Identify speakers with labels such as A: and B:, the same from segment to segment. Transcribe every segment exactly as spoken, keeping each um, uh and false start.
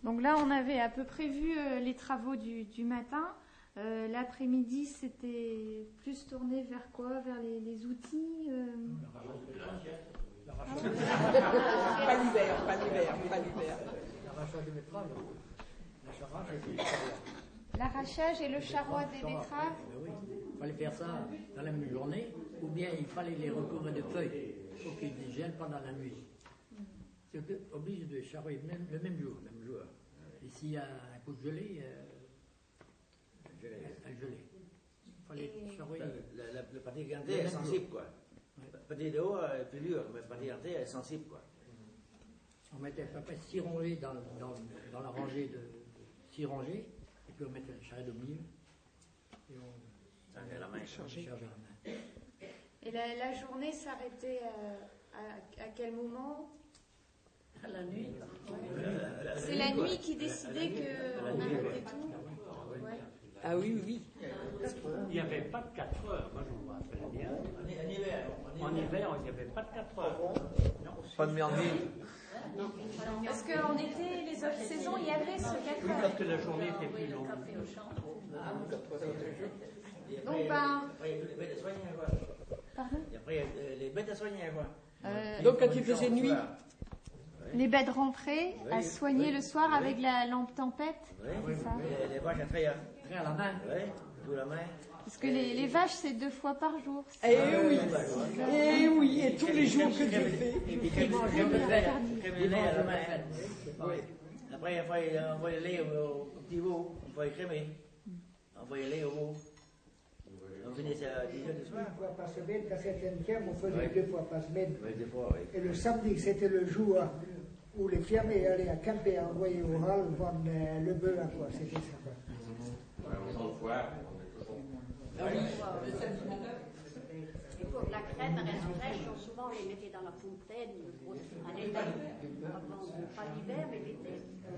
A: Donc là, on avait à peu près vu euh, les travaux du, du matin. Euh, l'après-midi, c'était plus tourné vers quoi? Vers les, les outils euh...
B: Pas l'hiver, pas l'hiver, pas l'hiver.
C: L'arrachage des betteraves, l'arrachage et puis le charroi.
A: L'arrachage et le charroi des betteraves.
C: Oui, il fallait faire ça dans la même journée, ou bien il fallait les recouvrir de feuilles pour qu'ils ne gèlent pas dans la nuit. C'est obligé de charroyer même, le même jour, même jour. Et s'il y a un coup de gelée, euh, un gelé. Il fallait charroyer.
D: Le, le, le pâté ganté est sensible, quoi. Ouais. Le pâté de haut est plus dur, mais le pâté ganté est sensible, quoi.
C: On mettait à peu près six rangées dans, dans, dans la rangée de six rangées, et puis on mettait la charrette au milieu, et on
D: chargeait la main.
C: Chargeait la main.
A: Et la, la journée s'arrêtait à, à, à quel moment?
E: À la nuit.
A: Ouais. C'est la nuit qui décidait qu'on arrêtait tout. Ouais.
B: Ah oui, oui.
F: Il n'y avait pas de quatre heures, moi je me rappelle bien. En hiver, en hiver, il n'y avait pas de quatre heures. Non,
G: pas de merde.
A: Non. Parce qu'en été, les autres saisons, il y avait ce quatre heures.
F: Oui, parce que la journée était plus longue.
A: Donc, ben.
D: Après, les bêtes à soigner, quoi.
A: Pardon?
D: Et après, les bêtes à soigner, quoi.
A: Euh,
B: Donc, quand il faisait nuit.
A: Les bêtes rentraient oui, à soigner oui, le soir oui. avec la lampe tempête.
D: Oui, c'est ça. Les, les vaches à traire.
C: Traire à la main.
D: Oui, tout la main.
A: Parce que les, les vaches, c'est deux fois par jour.
B: Eh oui, eh oui, et tous les jours que je fais.
D: Je crème à la main. Oui. Après, il faut envoyer le lait au petit veau. Il faut écrémer. Envoyer le lait au veau. On finissait à dix heures du soir.
H: Une fois par semaine, quand c'était une ferme, on faisait oui. deux fois par semaine.
D: Oui, deux fois, oui.
H: Et le samedi, c'était le jour où les fermiers allaient à camper, envoyer au râle, vendre le bœuf à quoi. C'était ça, quoi.
I: Ouais, on s'en foire.
B: Ah oui,
E: et pour la crème, elle reste fraîche, souvent on les mettait dans la fontaine, à l'été, pas l'hiver, mais l'été.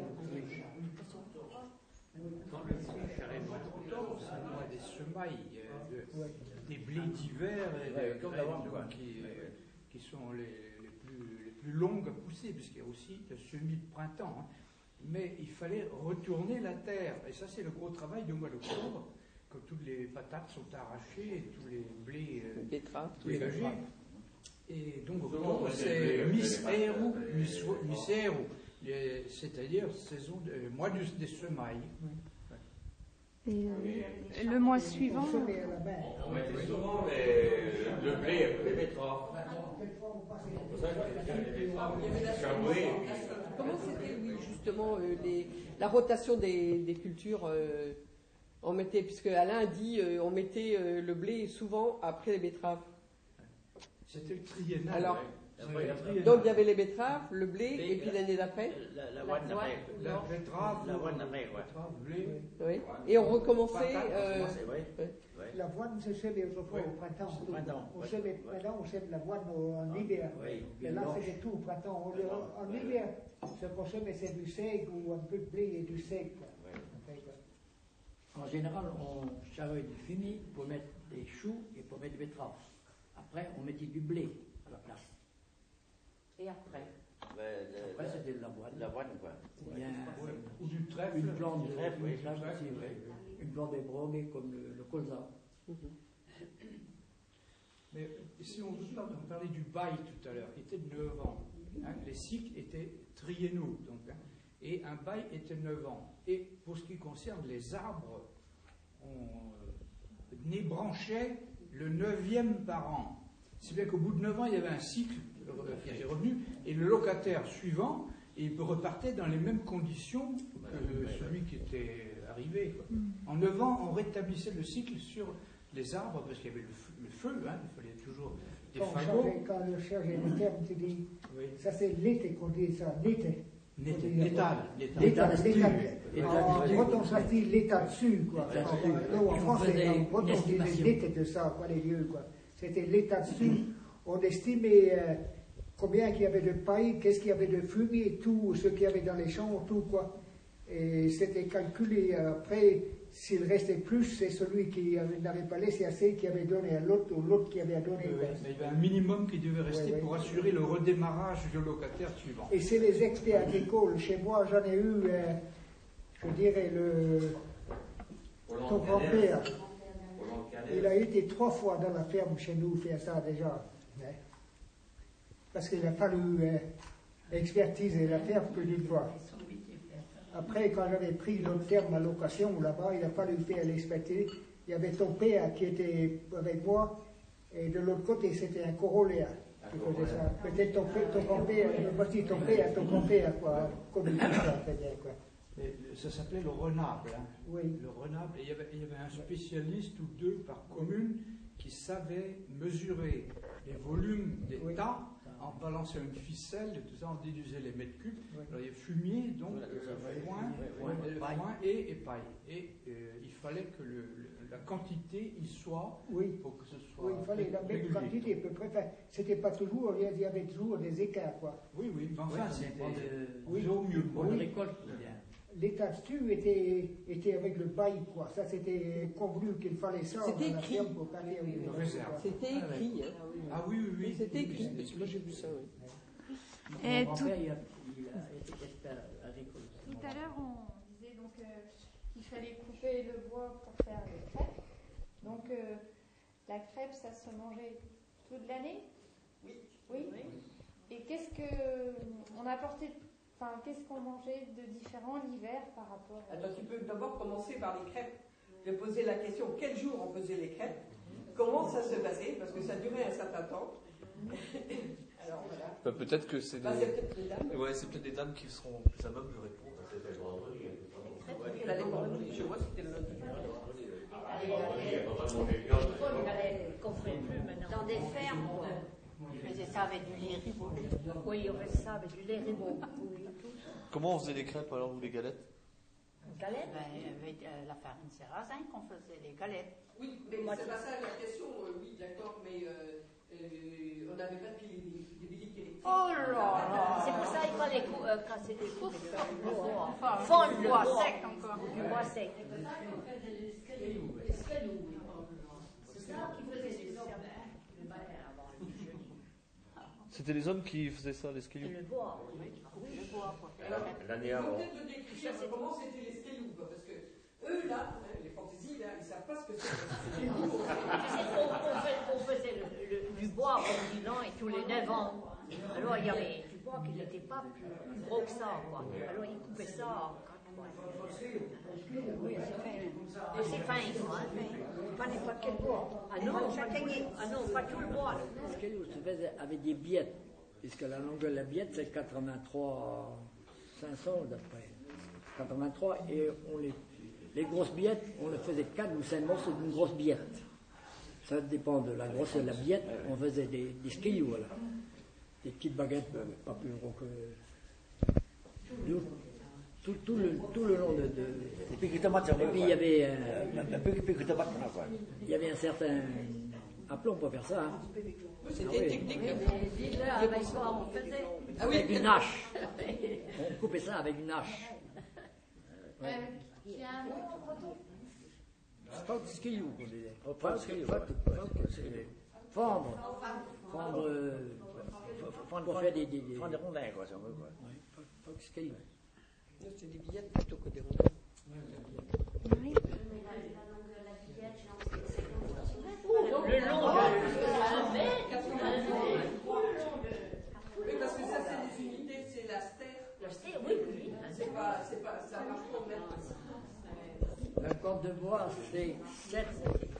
F: Quand le charret montant, ça doit des semailles, euh, de, des blés d'hiver et
D: ouais,
F: des
D: comme
F: graines qui, euh, qui sont les, les, plus, les plus longues à pousser, puisqu'il y a aussi le semis de printemps. Hein. Mais il fallait retourner la terre, et ça c'est le gros travail du mois d'octobre, quand toutes les patates sont arrachées, et tous les blés, euh,
B: betteraves,
F: tous les logés. Et donc octobre c'est mis-héros, mis-héros. C'est-à-dire saison de, euh, mois du, des semailles.
A: Et euh, le mois suivant.
I: On mettait souvent les, le blé après les betteraves. C'est pour ça que les betteraves chambrées.
B: Comment c'était, oui, justement, euh, les, la rotation des, des cultures euh, on mettait, puisque Alain a dit, euh, on mettait euh, le blé souvent après les betteraves.
F: C'était le triennal.
B: Alors,
D: après, après,
B: donc il y avait les betteraves, le blé, blé et puis l'année d'après
D: la, la voine d'après.
F: La betterave,
D: la voine d'après, quoi.
F: Blé.
B: Oui. Et on recommençait. Euh,
D: oui.
B: Oui.
H: La voine se semait autrefois oui. au printemps.
D: Au printemps.
H: On semait, maintenant, on sème la voine en hiver.
D: Oui.
H: Mais là, c'était tout au printemps. On, en hiver, ce qu'on sème, c'est du seigle ou un peu de blé et du seigle.
D: Oui.
C: En général, on charriait du fumier pour mettre des choux et pour mettre des betteraves. Après, on mettait du blé à la place.
E: Et après
D: ben, le,
C: Après, c'était de l'avoine.
D: L'avoine, quoi.
C: Ou bien
F: ouais. Ou du trèfle.
C: Une plante de
D: trèfle, oui.
C: aussi, oui. Une plante de brogue comme le, le colza.
F: Mm-hmm. Mais si on veut pas, on parlait du bail tout à l'heure, qui était de neuf ans. Hein, les cycles étaient triennaux, donc, hein, et un bail était neuf ans. Et pour ce qui concerne les arbres, on euh, nébranchait le neuvième par an. Si bien qu'au bout de neuf ans, il y avait un cycle qui était revenu, et le locataire suivant, il repartait dans les mêmes conditions que celui qui était arrivé. Quoi. En neuf ans, on rétablissait le cycle sur les arbres, parce qu'il y avait le feu, le feu hein, il fallait toujours des
H: quand
F: fagots.
H: On quand on cherche les termes, tu dis,
F: oui.
H: Ça c'est l'été qu'on dit ça, l'été.
F: L'étal.
H: L'étal. En breton, ça se dit l'état dessus, quoi. En français, en breton, on disait l'été de ça, quoi, les vieux, quoi. C'était l'état dessus. On estimait euh, combien qu'il y avait de paille, qu'est-ce qu'il y avait de fumier, tout, ce qu'il y avait dans les champs, tout, quoi. Et c'était calculé. Après, s'il restait plus, c'est celui qui n'avait pas laissé assez qui avait donné à l'autre ou l'autre qui avait donné.
F: Oui, mais il y avait un minimum qui devait rester oui, pour oui. assurer le redémarrage du locataire suivant.
H: Et c'est les experts agricoles. Chez moi, j'en ai eu, euh, je dirais, le ton grand-père. Il a été trois fois dans la ferme chez nous faire ça déjà. Hein? Parce qu'il a fallu euh, expertiser la ferme plus d'une fois. Après, quand j'avais pris l'autre ferme à location là-bas, il a fallu faire l'expertise. Il y avait ton père qui était avec moi, et de l'autre côté, c'était un corollaire qui faisait ça. Peut-être ton, ton grand-père, voici ton père, ton grand-père, quoi, comme il ça, quoi.
F: Mais ça s'appelait le renable. Hein.
H: Oui.
F: Le renable, et il y, avait, il y avait un spécialiste ou deux par commune qui savait mesurer les volumes des oui. tas en balançant une ficelle, et tout ça, on déduisait les mètres cubes. Oui. Alors il y a fumier, donc euh, foin, foin, foin et, et paille. Et euh, il fallait que le, le, la quantité y soit
H: oui.
F: pour que ce soit.
H: Oui, il fallait la même quantité à peu près. Enfin, c'était pas toujours, il y avait toujours des écarts, quoi.
F: Oui, oui, mais enfin,
C: oui,
F: c'était
C: oui.
F: au mieux.
C: Pour
H: oui.
C: la récolte,
H: l'état dessus était, était avec le bail, quoi. Ça, c'était convenu qu'il fallait ça.
B: C'était écrit.
H: Pour parler
B: c'était écrit. Hein.
F: Ah oui, oui, oui.
B: C'était écrit. Moi, j'ai vu ça, oui.
A: Et
C: mon
A: tout...
C: père, il a, il a été expert agricole.
A: Tout à l'heure, on disait donc euh, qu'il fallait couper le bois pour faire les crêpes. Donc, euh, la crêpe, ça se mangeait toute l'année ?
B: Oui.
A: Oui. Et qu'est-ce que on apportait Enfin, qu'est-ce qu'on mangeait de différent l'hiver par rapport à...
B: Attends, tu peux d'abord commencer par les crêpes. Je vais poser la question, quel jour on faisait les crêpes? Comment ça se passait? Parce que ça durait un certain temps. Alors, voilà.
G: Bah, peut-être que c'est des...
B: Bah, c'est peut-être des dames.
G: Ouais, c'est peut-être des dames qui seront plus à même de répondre.
B: C'était le vendredi. Elle allait vendredi. Chez moi, c'était le lundi.
E: Dans des fermes, on faisait ça avec du lait ribot. Oui, on faisait ça avec du lait ribot.
G: Comment on faisait les crêpes alors, ou les galettes?
E: Galettes ben, avec euh, la farine sarrasin qu'on faisait les galettes.
B: Oui, mais moi, c'est pas ça la question, euh, oui, d'accord, mais euh, euh, on n'avait pas de billes électriques.
E: Oh là là! C'est pour ça qu'il fallait euh, casser des coups. Fondre le bois sec encore. Du bois sec. C'est ça qui faisait les hommes.
G: C'était les hommes qui faisaient ça, les skilloux?
E: Le bois, oui. Le bois, quoi.
I: L'année avant.
B: Peut-être te décrire comment c'était les skilloux, parce que eux, là, les fantaisies, là, ils ne savent pas ce que c'est.
E: On faisait le, le, du bois au bilan et tous les neuf ans. Alors il y avait du bois qui n'était pas plus gros que ça, quoi. Alors ils coupaient ça en quatre fois. Oui, c'est fin. C'est fin, quoi. Pas n'importe quel bois. Ah non, ah non, pas tout le bois.
C: Ce qu'elle se faisait avec des billettes, puisque la longueur de la billette c'est quatre-vingt-trois cinq cents d'après. quatre-vingt-trois, et on les, les grosses billettes, on les faisait quatre ou cinq morceaux d'une grosse billette. Ça dépend de la grosseur de la billette, on faisait des, des skilloux, voilà. Des petites baguettes, pas plus gros que. Tout, tout, le, tout le long de. de...
D: Et puis, et
C: puis il y avait. Euh,
D: il
C: y avait un certain aplomb pour faire ça. Hein.
B: C'était
C: ah, oui.
B: technique.
E: Avec quoi on faisait?
B: Ah oui,
C: avec une hache. On coupait ça avec une hache.
A: Ouais. Euh, il y a un autre
C: C'est pas du skillou qu'on disait. Pas du skillou. Fendre. Fendre. Pour faire des.
D: Fendre des rondins, quoi, si on veut, quoi.
C: Oui, pas du skillou.
B: C'est des billettes plutôt que des rondins.
A: Oui.
E: Le long de
B: Oui, parce que ça, c'est des unités, c'est la stère.
E: La stère, oui, oui.
B: C'est pas, c'est pas, ça marche pas au mètre.
C: La corde de bois, c'est sept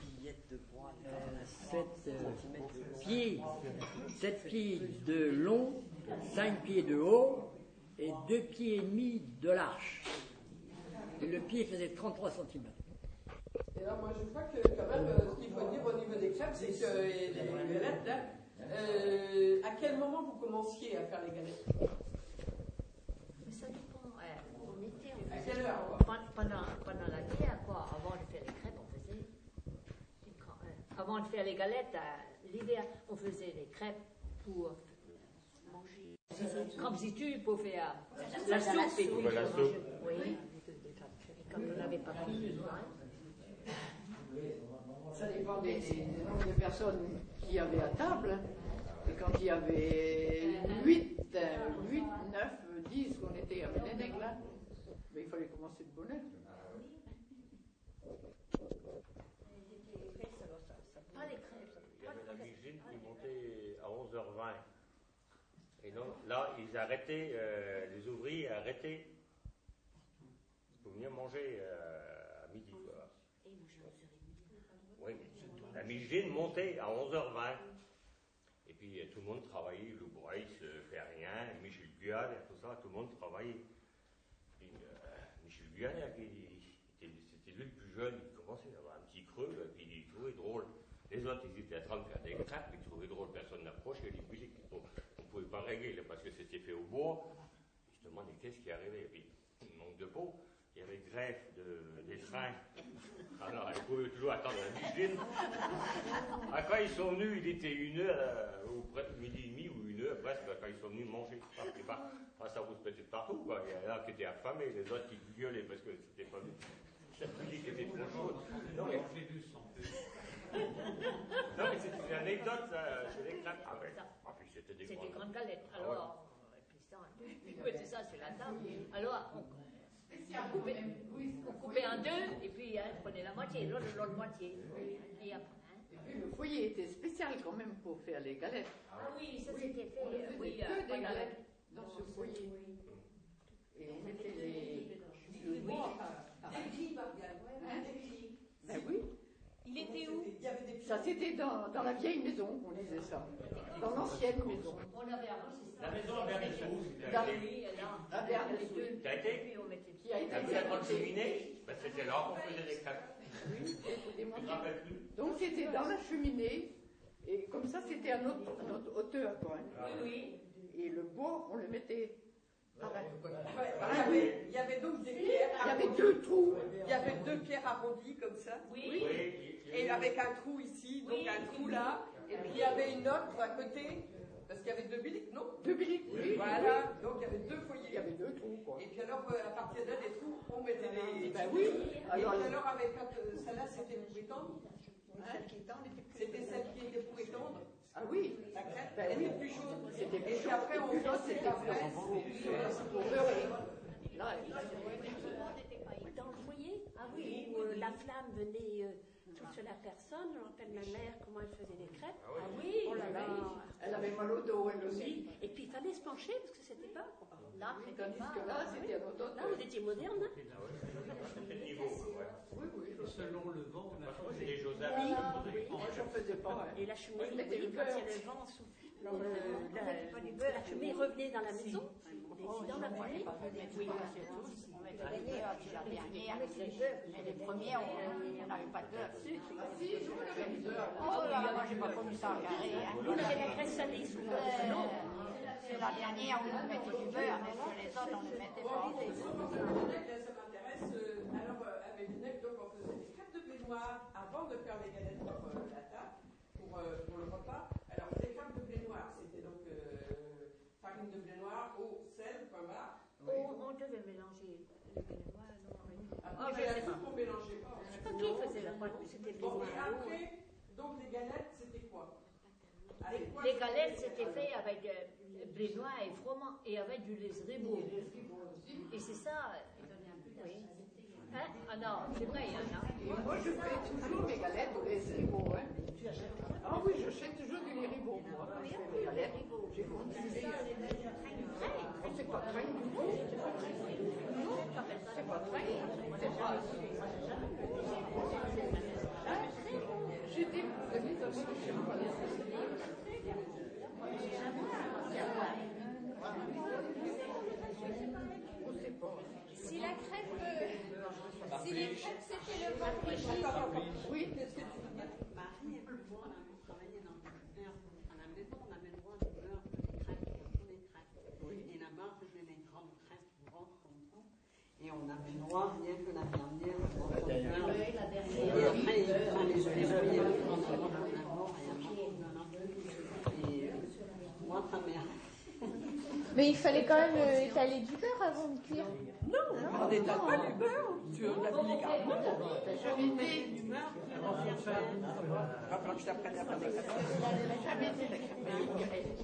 C: pieds, sept pieds de long, cinq pieds de haut et deux pieds et demi de large. Et le pied faisait trente-trois centimètres.
B: Et là, moi, je crois que quand même, euh, ce qu'il faut dire au niveau des crêpes, c'est que les galettes, là, euh, à quel moment vous commenciez à faire les galettes?
E: Mais ça dépend. Ouais, on était, on
B: à
E: faisait,
B: quelle heure, quoi?
E: pendant, pendant la guerre, quoi, avant de faire les crêpes, on faisait. Euh, avant de faire les galettes, à l'hiver, on faisait les crêpes pour manger. Comme si tu pour faire la soupe. Et puis,
I: la soupe.
E: Oui.
B: faisait des tas de crêpes.
E: Et quand on n'avait pas fini, hein.
B: Ça dépend des, des, des nombres de personnes qu'il y avait à table. Et quand il y avait huit, huit, neuf, dix qu'on était avec les nègres là, ben, il fallait commencer de bonne heure.
E: Pas les crêpes.
I: Il y avait la migine qui montait à onze heures vingt. Et donc là, ils arrêtaient, euh, les ouvriers arrêtaient pour venir manger euh, à midi. Quoi. Oui, mais la migine montait à onze heures vingt. Et puis tout le monde travaillait, le Boyce ne fait rien, Michel Guyane et tout ça, tout le monde travaillait. Puis euh, Michel Guyane, c'était lui le plus jeune, il commençait à avoir un petit creux, et puis il trouvait drôle. Les autres, ils étaient en train de faire des crêpes, ils trouvaient drôle, personne n'approchait, les musiques, on ne pouvait pas régler là, parce que c'était fait au bois. Je me demandais qu'est-ce qui arrivait. Et puis, il manque de peau, il y avait greffe de, des trains. Alors, ils pouvaient toujours attendre la migine. Ah, quand ils sont venus, il était une heure, euh, ou presque midi et demi, ou une heure presque, quand ils sont venus manger. Ah, pas, ah, ça vous se mettait partout, quoi. Il y en a qui étaient affamés, les autres qui gueulaient parce que c'était pas. La musique était trop chaude. Non, mais. Non, mais c'est une anecdote, ça, chez les crêpes. Ah, ouais. Ah, puis c'était des,
E: des grandes galettes. Alors, ah, ouais. Et puis ça, oui, c'est ça, c'est la table. Alors, on, on, coupait, on coupait en deux, et puis hein, on prenait la moitié, l'autre l'autre moitié. Et après, hein.
B: Et puis le foyer était spécial quand même pour faire les galettes.
E: Ah oui, ça c'était fait.
B: On faisait
E: Oui,
B: que
E: euh,
B: des galettes dans ce foyer. Et on mettait les. Le bois par. Ben oui.
J: Il était où?
B: Ça c'était dans, dans la vieille maison, on disait ça. Dans l'ancienne maison.
E: On avait arrosé ça.
I: La maison à Bernessous.
B: À Bernessous.
I: T'as été?
B: Qui a été
I: T'as vu la grande cheminée? Ben, c'était là qu'on faisait des crêpes.
B: Oui,
I: Je ne me rappelle plus.
B: donc c'était dans la cheminée, et comme ça c'était à notre, à notre hauteur, quoi. Hein.
E: Oui,
B: oui. Et le bois, on le mettait pareil.
J: Ouais, il, y avait, il y avait donc des pierres.
B: Il y avait deux trous.
J: Il y avait deux pierres arrondies comme ça.
E: oui.
I: Oui.
J: Et avec un trou ici, donc
E: Oui.
J: un trou là. Et puis il y avait une autre à côté. Parce qu'il y avait deux biliques, non?
B: Deux biliques, oui.
J: Voilà, donc il y avait deux foyers.
B: Il y avait deux trous, quoi.
J: Et puis alors, à partir de là, des trous, on mettait les.
B: Ben oui.
J: Alors,
B: Alors,
J: et alors avec euh, celle-là, c'était pour étendre. C'était celle qui était pour étendre.
B: ah oui.
J: La crêpe,
B: Ben
J: elle
B: oui.
J: était plus chaude.
B: C'était plus
J: Et
B: chaud.
J: puis après, on
B: plus chaud,
J: passait
B: c'était
J: la
B: plus
J: fraise.
B: pour beurrer. Là,
K: dans le foyer, ah oui, où euh, la flamme venait euh, toute sur la personne. Je me rappelle ma mère, comment elle faisait les crêpes.
E: Ah oui,
K: Oh là là.
B: elle avait mal au dos, elle aussi.
K: Oui. Et puis il fallait se pencher parce que c'était pas.
E: là, c'était
B: Tandis
E: pas.
B: que là, c'était à notre
K: Là,
B: hauteur.
K: vous étiez moderne. Hein?
I: C'était le niveau. Ouais.
B: Oui, oui.
F: Selon le vent, on a
I: Moi, c'était Joseph.
K: Oui.
B: Moi, j'en faisais pas. Hein.
K: Et la cheminée,
B: Moi, je mettais
K: oui,
B: le
K: quand
B: beurre.
K: il y a le vent, sous, euh, la, la cheminée revenait dans la maison. On était dans la famille. Oui,
E: On mettait les beurres, c'est la dernière. Mais les premiers, on n'avait pas de beurre dessus.
B: Ah si, nous, on avait du beurre.
E: Oh là là, moi j'ai pas connu ça en carré.
K: Nous, on avait la graisse salée souvent.
E: C'est la dernière où on mettait du beurre, mais sur les autres, on ne mettait pas.
J: Là, ça m'intéresse. euh, Alors, euh, à Médinec, donc on faisait des crêpes de blé noir avant de faire les galettes pour euh, la table, pour, euh, pour le repas. Alors, les crêpes de blé noir, c'était donc euh, farine de blé noir, eau, sel, point barre.
E: On, on devait mélanger le blé noir, non?
J: Ah, mais la soupe, on ne mélangeait pas.
K: Je sais pas qui faisait la pâte, mais c'était
J: Bon,
K: bien.
J: et après, donc les galettes, c'était quoi? Avec quoi
E: Les galettes, c'était fait avec euh, blé noir et froment et avec du lait ribot. Et c'est ça. euh, Oui. Hein? Ah non, c'est vrai, il y en a.
B: Et moi, je fais toujours mes galettes au lait ribot. Hein. Ah oui, je fais toujours du lait ribot. Moi, quand je fais mes galettes, j'ai continué. Oh, c'est pas très du tout. C'est pas très. Non, c'est pas très. C'est pas. J'étais.
A: Si la crêpe, euh, si les crêpes c'était le ventre.
B: Oui, qu'est-ce que tu dis?
L: Marie et moi, on a travaillé dans le beurre. À la maison, on avait le droit de beurre, des crêpes, pour les crêpes. Oui. Et là-bas, on faisait des grandes crêpes grandes comme ça. Et on avait le droit, rien que la dernière, on avait le beurre.
E: Oui, la dernière.
L: Et après, il fallait se les oeufs, il y avait en avant, en avant, et en avant. Et moi, sa mère.
A: Mais il fallait quand même euh, étaler du beurre avant de cuire.
B: Non, non,
J: on n'étale pas du beurre sur la bicarbonate.
L: J'avais été du beurre qui va faire ça.
J: Il va falloir que je t'apprenne à faire des crêpes.
L: J'avais été la crêpe.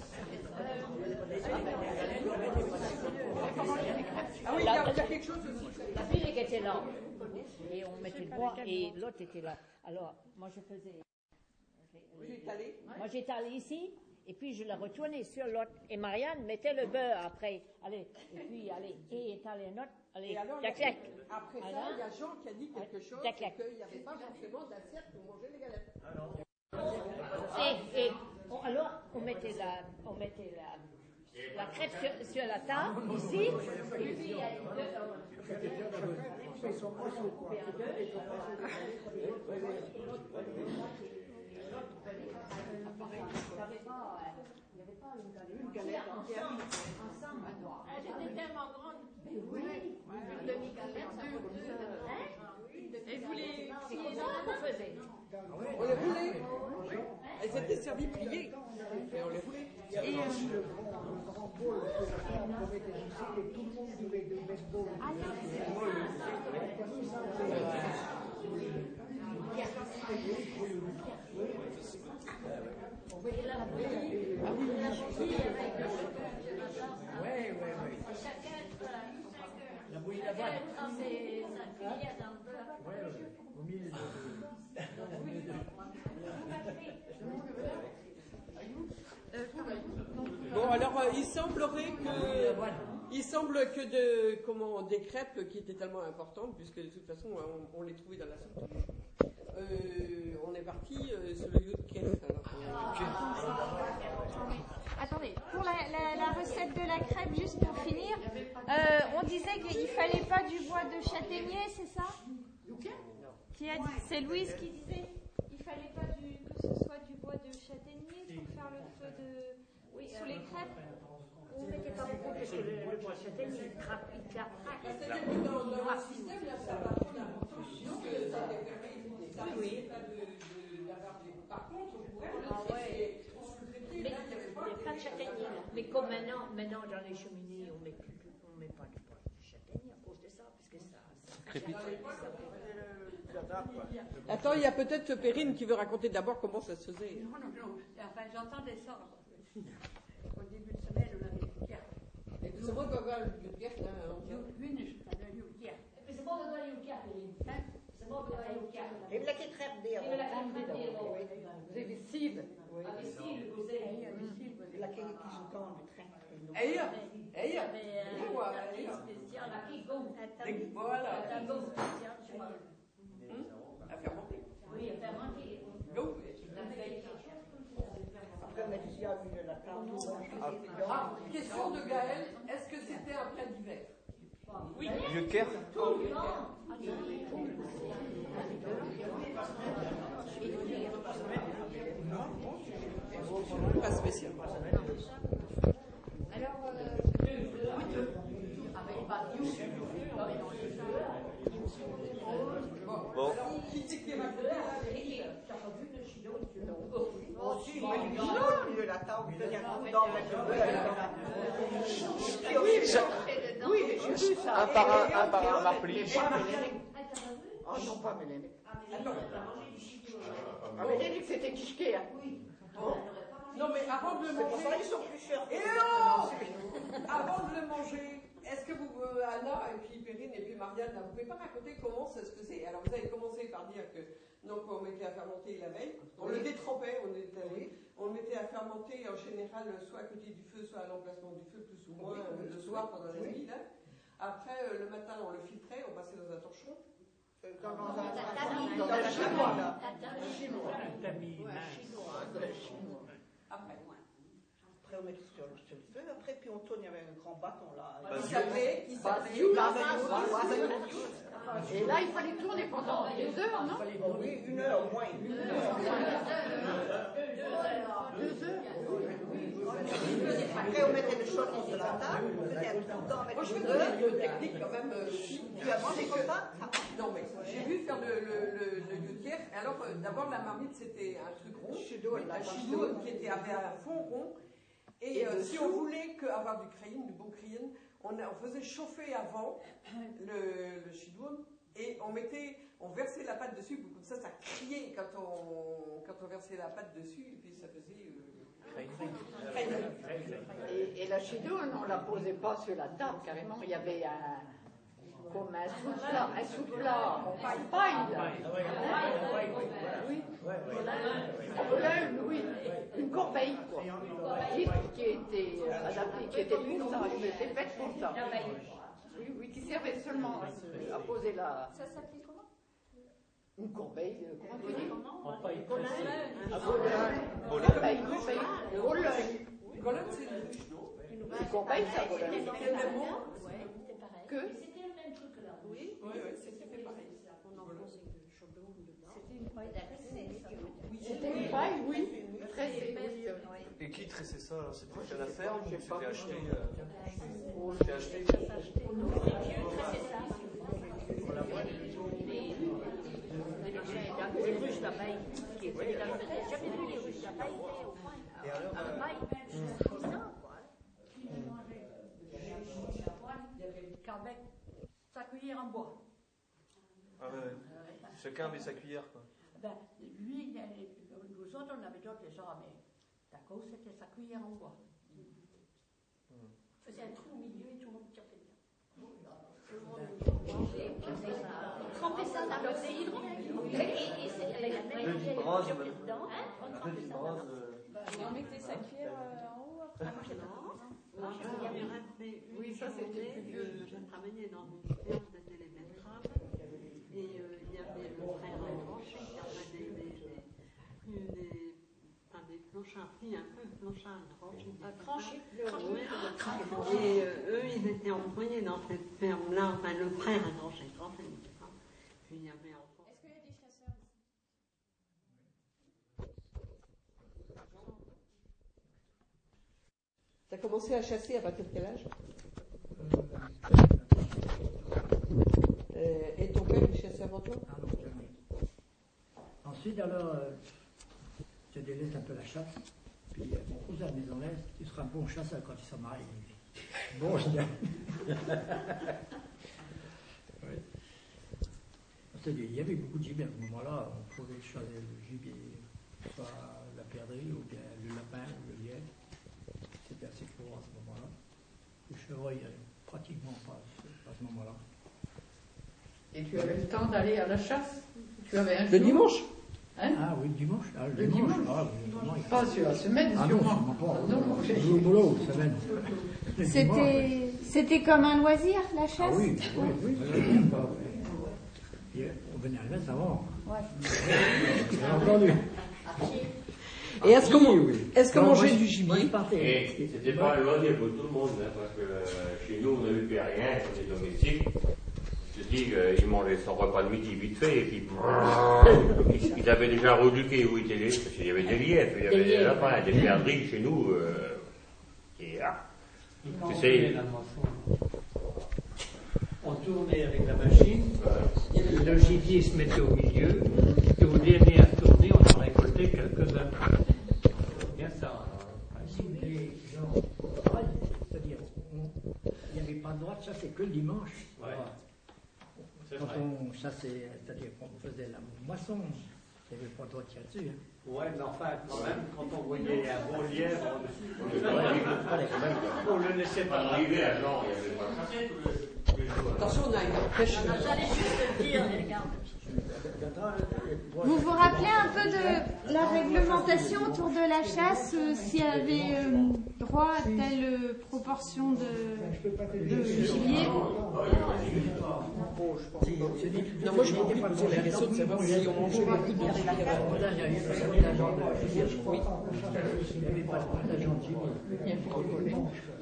J: Ah oui, il y a il y a quelque chose aussi.
E: La fille qui était là. Et on mettait le bois et l'autre était là. Alors, moi je faisais.
J: Tu es allé?
E: Moi j'étais allée ici. Et puis je la retournais sur l'autre. Et Marianne mettait le beurre après. Allez. Et puis, allez. Et étaler un autre. Allez.
J: Et alors,
E: Tac, tac.
J: après ça, il y a Jean qui a dit quelque chose,
E: Tac,
J: c'est
E: tac.
J: qu'il n'y avait pas forcément d'assiette pour manger les galettes.
E: Et, et on- alors, on mettait la, on mettait la, la crêpe sur, sur la table, ici. Et puis,
H: Chacun fait son morceau, quoi.
E: Il n'y avait pas une galette ensemble. C'était tellement grande. Oui, une demi-galette, ça coûte deux. Et vous les. C'est comme ça qu'on faisait.
J: On les roulait. Elles étaient servies pliées. Et on les roulait.
H: Il y avait aussi le grand, le grand bol que la femme pouvait déguster et tout le monde devait le même bol.
C: Oui, oui, oui. La bouillie de la boîte. Oui, oui. Au milieu de...
J: Bon, alors, euh, il semblerait que. Il semble que de, comment, des crêpes qui étaient tellement importantes, puisque de toute façon, on, on les trouvait dans la soupe. Euh, on est parti euh, sur le Yudkef.
A: Attendez, pour la, la- la recette de la crêpe, juste pour finir, euh, on disait qu'il fallait pas du bois de châtaignier, c'est ça? Qui a dit? C'est Louise qui disait il fallait pas du, que ce soit du bois de châtaignier pour faire le feu de oui, sous les crêpes.
E: On mettait pas beaucoup parce que le, le bois châtaignier, il craque, il claque.
J: C'est-à-dire que dans, dans le système, il y a ça va prendre l'importance, puisque ça permet pas de, de, d'avoir des. Par contre, on pourrait
E: Ah ouais.
J: on se
E: Mais
J: traitait,
E: il
J: là, il n'y avait
E: n'y
J: pas
E: a pas de châtaignier là. Mais comme maintenant, maintenant dans les cheminées, on met plus, on met pas du bois de châtaignier à cause de ça, parce que ça. ça
G: Crépite.
J: Attends, il y a peut-être Perrine qui veut raconter d'abord comment ça se faisait.
L: Non, non, non. Enfin, j'entendais ça. Au début de semaine, on avait une carte.
J: C'est moi qui vais voir le Pierre, là.
L: Une, je parlais une carte.
E: Mais c'est bon de donner une carte, c'est bon de donner une carte.
L: Et la qui traite des
E: Et la crème des ronds.
L: Vous avez des cibles. Oui.
E: Ah, mais si, vous avez.
L: La qui qui joue quand le train.
J: Hey, hey,
E: Mais un kit spécial, un kit go.
J: voilà.
E: Un go spécial, tu vois.
J: À faire monter.
E: Oui, à faire manquer.
J: Go.
L: Après, on a dit, ah, oui, la tarte.
J: Ah, question de Gaël, est-ce que c'était un plat d'hiver? Oui.
G: Vieux Caire.
J: Pas spécial.
A: Alors,
J: Bon, alors, qui c'est qui va faire?
L: Oh, si, il met du guidon au milieu de la table, il faisait un coup dans la Oui, j'ai vu ça.
G: Un par un, un par un, Marpli.
L: Oh non, pas Mélène. Ah, mais j'ai dit que c'était Kishké.
J: Bon. Non, mais avant de le
L: C'est pour ça
J: manger.
L: qu'ils sont plus chers.
J: Et oh Avant de le manger, est-ce que vous, euh, Anna, et puis Perrine, et puis Marianne, là, vous pouvez pas raconter comment ça se faisait? Alors, vous avez commencé par dire que, donc, on mettait à fermenter la veille. On le détrempait, on, était, on le mettait à fermenter en général soit à côté du feu, soit à l'emplacement du feu, plus ou moins euh, le soir pendant la nuit. Là. Après, euh, le matin, on le filtrait, on passait dans un torchon.
L: Dans un dans la chinois, là.
J: Après.
L: Après, on mettait sur le, sur le feu. Après, puis on tourne, il y avait un grand bâton là.
J: Qui s'appelait Qui s'appelait
L: Et là, il fallait tourner pendant deux heures, non? Oh, oui, une heure au moins. Une heure. Deux heures. Après, on mettait le chaudron sur la table. On faisait un tout temps avec
J: Moi, je
L: le
J: fais
L: beurre.
J: une technique quand même. Euh,
L: Tu as mangé comme ça?
J: Non, mais j'ai vu faire le, le, le, le youtier. Alors, euh, d'abord, la marmite, c'était un truc rond. Un chidoun qui était avait un fond rond. Et,
L: Et
J: euh, si
L: dessous,
J: on voulait que, avoir du crayon, du bon crayon, on, a, on faisait chauffer avant le, le chidoun et on mettait, on versait la pâte dessus, comme ça, ça criait quand on, quand on versait la pâte dessus, et puis ça faisait. Euh,
B: et, et la chidoun, on ne la posait pas sur la table, carrément, il y avait un. Comme un sous-plat, un sous-plat en paille, là. Oui, oui, une corbeille, quoi. Qui, qui était adaptée, qui était pour ça, qui était faite pour ça. Oui, oui, qui servait seulement à, à poser la.
A: Ça s'appelait comment?
B: Une corbeille, comment tu dis?
C: En paille.
B: À Bologne. Une corbeille, Bologne.
J: Bologne, c'est une ruche, non?
B: Une corbeille, ça, Bologne. Que?
J: Oui, oui, oui, c'était pareil.
E: C'était une paille tressée, ça.
B: C'était une paille, oui. Tressée, oui.
G: Et qui tressait ça alors? C'était à la ferme ou c'était acheté?
B: euh,
G: C'était acheté.
E: Les vieux tressaient ça. Les ruches d'abeilles. J'ai jamais vu les ruches d'abeilles
G: Et alors,
E: à la paille. Comme ça, quoi. Qu'avec sa cuillère en bois.
G: ah ouais. Chacun avait sa cuillère, quoi.
E: Ben, lui, il a, nous autres, on avait d'autres les gens, mais d'accord, c'était sa cuillère en bois. Il faisait un trou au milieu et tout le monde tirait dedans. Tout le monde trempait ça dans le cidre. Et c'est la même cuillère dedans. On trempait ça dedans.
A: Et on mettait sa cuillère en haut après.
E: Ah, moi, j'ai pas.
L: Moi, je regardais, oui, ça c'était plus vieux. Je travaillais dans une ferme, c'était les betteraves. Et euh, il y avait le frère Tranché qui avait des, des, des, des, enfin, des planchards, un peu planchards tranchés.
E: Un tranché,
L: Oui. Et euh, eux, ils étaient employés dans cette ferme-là. Enfin, le frère a tranché, tranché. Puis il y avait enfants.
A: Est-ce qu'il y a des chasseurs ici?
J: Tu as commencé à chasser à partir de quel âge? euh, Et ton père, il chassait avant toi?
C: Ah non, jamais. Ensuite, alors, euh, je délaisse un peu la chasse. Puis euh, mon cousin de Maisonneuve, il sera un bon chasseur quand il s'en marie. Bon, je dis. Oui. Il y avait beaucoup de gibier à ce moment-là. On pouvait choisir le gibier, soit la perdrix ou bien le lapin ou le lièvre. C'était assez courant à ce moment-là. Le chevreuil, pratiquement pas à ce moment-là.
B: Et tu avais le temps d'aller à la chasse? Tu avais un
J: Le
B: jour?
J: dimanche?
B: Hein?
C: Ah oui, le dimanche. Ah, le,
B: Le
C: dimanche.
B: dimanche.
C: Ah, oui, vraiment, il-
B: Pas sur la semaine,
C: Ah non,
B: sûrement.
C: sûrement pas.
B: Non,
C: Au boulot, semaine. Le dimanche, oui.
A: C'était, c'était comme un loisir, la chasse?
C: Ah oui, oui, oui. Et on venait à la messe avant.
A: Ouais.
C: J'ai entendu.
J: Et est-ce que,
C: Oui, oui.
J: est-ce que
C: Non,
J: manger
C: moi,
J: du
C: je-
J: gibier?
C: moi, je partais.
I: Et c'était pas un loisir pour tout le monde, hein, parce que euh, chez nous, on n'avait plus rien, on était domestiques. Je dis qu'ils mangeaient son repas de midi vite fait, et puis ils, ils avaient déjà reduqué où étaient les. Parce qu'il y avait des lièvres, il y avait des lapins, des perdrix chez nous. Euh, et ah, tu sais.
M: On tournait avec la machine, le gibier se mettait au milieu, et au dernier à tourner, on en récoltait quelques-uns. Bien ça.
C: Si les gens, c'est-à-dire, on- il n'y avait pas le droit de chasser que le dimanche.
M: Ouais. C'est
C: Quand
M: vrai.
C: on chassait, c'est-à-dire qu'on faisait la moisson, il n'y avait pas le droit de tirer dessus. Hein.
M: Ouais, mais enfin, quand même, quand on voyait un bon lièvre, on, on le-
I: Fallait quand même.
M: on le laissait pas
I: Arrivé à Jean, il n'y avait pas de chasser tous les- tous les jours.
J: Attention, on a une pêche.
E: J'allais juste le dire, regarde.
A: Vous vous rappelez un peu de la réglementation autour de la chasse, euh, s'il y avait euh, droit à telle euh, proportion de, de gibier?
J: Non, moi je m'étais pas posé la question de savoir si on mangeait la
C: Il y avait pas d'agent de gibier, je crois. Il n'y avait pas d'agent de gibier.
B: Il y a pour voler.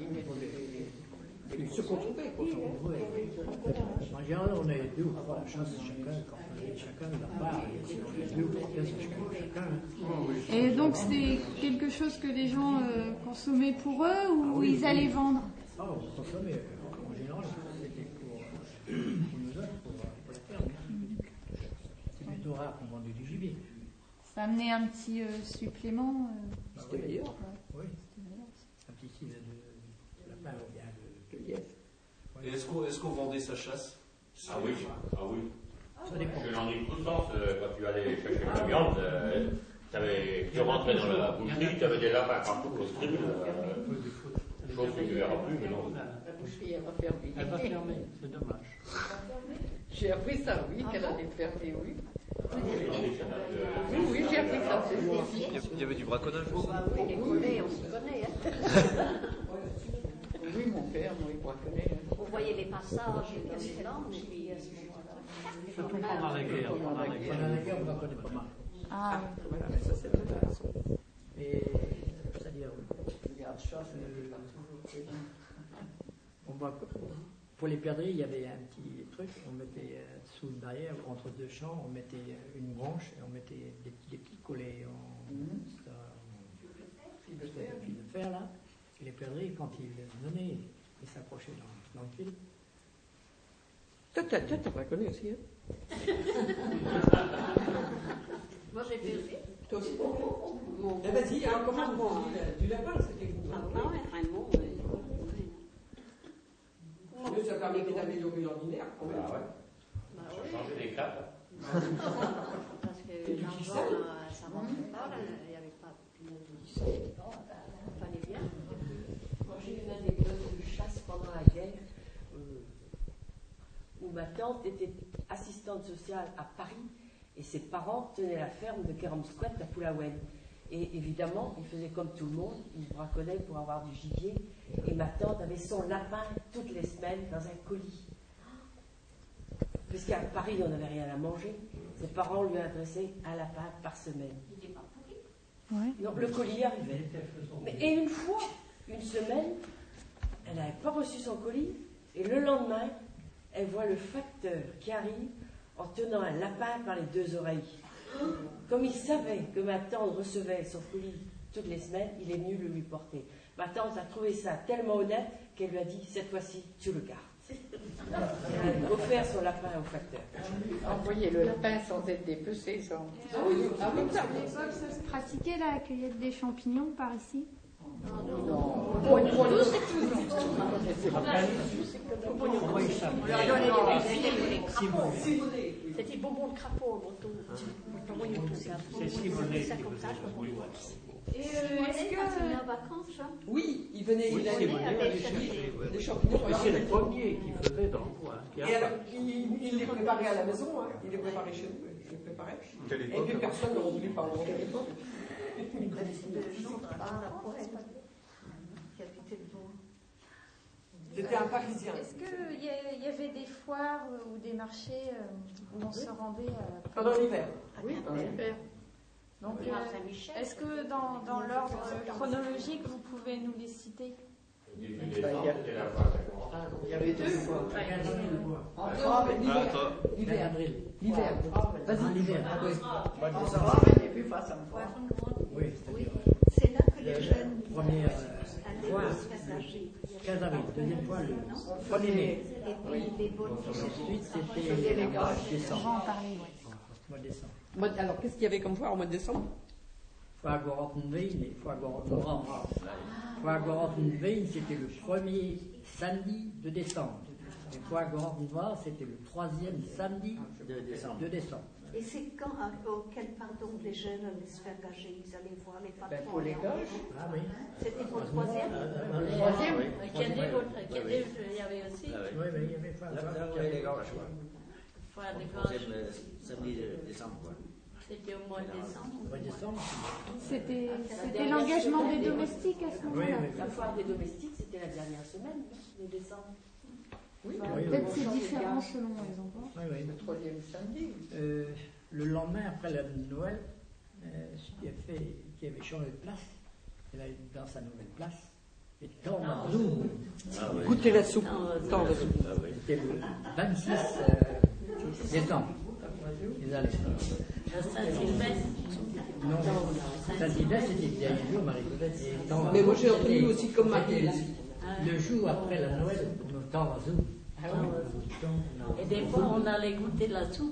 J: Ce qu'on trouvait, quoi.
C: En général, on avait deux ou trois chances chacun, quand on avait chacun de la part, on avait deux ou trois pièces chacun. hein.
A: Et donc c'était quelque chose que les gens euh, consommaient pour eux ou
C: Ah oui,
A: ils allaient
C: oui.
A: vendre?
C: Ah, on consommait, euh, en général, c'était pour, euh, pour nous autres, pour, euh, pour la ferme. C'est plutôt rare qu'on vendait du gibier.
A: Ça amenait un petit euh, supplément. euh,
C: C'était
J: meilleur.
C: Oui,
A: c'était meilleur.
C: un petit style de, de lapin ou bien de, de lièvre.
G: Et est-ce qu'on est-ce qu'on vendait sa chasse?
I: Ah oui, ah oui. Parce que dans les coups de sens, euh, quand tu allais chercher la viande, euh, t'avais, tu rentrais dans la boucherie, tu avais des lapins partout au strip. Euh, chose que tu verras plus, mais non.
B: La boucherie, elle va fermer.
M: Elle va fermer, c'est dommage.
B: J'ai appris ça, oui, qu'elle allait fermer, oui.
I: Oui,
B: oui, j'ai appris ça, c'est moi.
G: Il y avait du braconnage
E: Oh,
G: aussi.
E: bah oui, les collets, on se connaît. Hein.
B: Oui, mon père, moi, il braconnait.
E: Vous voyez les passages des langues, et puis à ce moment-là.
M: Surtout pendant la guerre. Pendant la guerre,
C: Pendant la guerre, on va connaître pas mal.
A: Ah,
B: Voilà, mais ça, c'est intéressant.
C: Et, c'est-à-dire, on va, pour les perdrix, il y avait un petit truc, on mettait euh, sous une barrière, entre deux champs, on mettait euh, une branche et on mettait des, des petits collets en, mm-hmm. en fil de fer, fil de fer là. Et les perdrix, quand ils venaient, ils s'approchaient dans, dans le fil.
B: Toi, t'as, toi, t'as pas connu aussi, hein?
E: Moi, j'ai fait aussi.
B: Toi aussi?
J: Eh vas-y, hein, comment on dit du lapin, c'était vous.
L: Ah ouais, vraiment.
J: Mais ça permet d'améliorer l'ordinaire, quand même.
I: Ah ouais.
E: Bah,
I: Ça
E: oui.
I: changeait les crêpes.
E: Parce que l'argent, euh, ça rentrait pas, là, il n'y avait pas de il fallait bien.
K: Moi, j'ai eu une anecdote de chasse pendant la guerre euh, où ma tante était assistante sociale à Paris et ses parents tenaient la ferme de Kermsquet à Poulaouen. Et évidemment, ils faisaient comme tout le monde, ils braconnaient pour avoir du gibier. Et ma tante avait son lapin toutes les semaines dans un colis. Puisqu'à Paris, on n'avait rien à manger, ses parents lui adressaient un lapin par semaine.
E: Il n'est pas pourri.
A: ouais.
K: Donc le colis arrivait. Mais, et une fois, une semaine, elle n'avait pas reçu son colis, et le lendemain, elle voit le facteur qui arrive en tenant un lapin par les deux oreilles. Comme il savait que ma tante recevait son colis toutes les semaines, il est venu le lui porter. Ma tante a trouvé ça tellement honnête qu'elle lui a dit, cette fois-ci, tu le gardes. Elle a offert son lapin au facteur.
B: Envoyer le lapin sans être dépecé, sans...
A: Ah oui, à l'époque, ça se pratiquait la cueillette des champignons par ici?
K: C'était bonbon de crapaud,
M: C'est Simonet
K: ça
M: qui
K: comme ça,
M: faisait
K: je
A: Et euh, est-ce que...
E: en vacances, Jean?
J: Oui, il venait,
M: Oui,
J: il
M: c'est
J: allait
M: Simonet
J: aller
M: allait
J: chercher
M: chercher, ouais.
J: des champignons.
M: Mais c'est le premier qui faisait dans le coin. qui a-
J: Et alors, il, il les préparait à la maison, hein. Il les préparait chez nous, il les préparait.
G: Quelle
J: Et
G: époque?
J: puis personne n'aurait voulu parler de quelle époque. C'était un Parisien.
A: Est-ce qu'il y, y avait des foires ou des marchés euh, où on se rendait euh,
J: Pendant l'hiver.
B: Oui, pendant l'hiver.
A: Donc,
E: Oui,
A: euh,
E: à Saint-Michel.
A: est-ce que dans, dans l'ordre chronologique, vous pouvez nous les citer?
I: Début décembre, c'était la fin, d'accord.
B: Ah, il y avait deux fois. En
G: Ah,
B: octobre, l'hiver.
G: attends.
B: L'hiver. L'hiver.
C: Ah, l'hiver.
B: Ah, oui.
C: Mois de
B: En
C: décembre.
B: octobre, il n'y a plus face à me voir.
C: Oui, c'est-à-dire
E: C'est là que les jeunes
C: la première euh, fois, le quinze avril, deuxième fois le premier mai.
E: et puis les bonnes
C: Ensuite, c'était
B: C'était les
C: le mois
B: gars.
C: de
A: On va
C: décembre.
A: en parler, oui.
C: Mois de décembre.
J: Moi, alors, qu'est-ce qu'il y avait comme foire au mois de décembre?
C: Fagorottenvein et Fagorottenbrand. Fagorottenvein, c'était le premier samedi de décembre. Et Fagorottenbrand, c'était le troisième samedi
D: De décembre.
C: de décembre.
E: Et c'est quand, euh, auquel, pardon, les jeunes allaient se faire gager, ils allaient voir les patrons.
B: Ben, pour les gages.
C: Ah oui.
E: C'était pour le troisième?
C: Le
B: troisième,
C: oui.
K: Quel est l'autre? Quel est- il y avait aussi
D: Ah oui.
C: Oui, oui, il y avait pas.
D: Là, là, ouais, les gars, je vois.
K: foire des
D: Troisième
K: granges.
D: euh, samedi de décembre, quoi.
K: C'était au mois de décembre.
C: Mois de décembre.
A: C'était c'était l'engagement des domestiques à ce
C: Oui,
A: moment-là.
C: oui.
K: La foire des domestiques, c'était la dernière semaine de décembre.
B: Oui,
C: Oui, oui,
A: Peut-être
C: oui.
A: c'est différent selon les endroits.
C: Oui, oui.
B: le troisième samedi.
C: Euh, le lendemain, après la Noël, euh, qui, a fait, qui avait changé de place, elle a eu dans sa nouvelle place, et dans la Zoom,
D: Ah oui.
J: Goûtez la soupe.
K: Non, euh,
J: Tant la soupe.
D: Ah oui.
C: c'était le vingt-six euh, décembre. Ils allaient.
K: À Saint-Sylvestre.
C: Non, Saint-Sylvestre, c'était le dernier jour, Marie-Claudette. et dans-
J: Mais moi, j'ai entendu
C: c'était-
J: aussi comme Marie,
C: c'était
J: là.
C: Le jour après la Noël, dans la Zoom.
K: Et des fois, on allait goûter la soupe et puis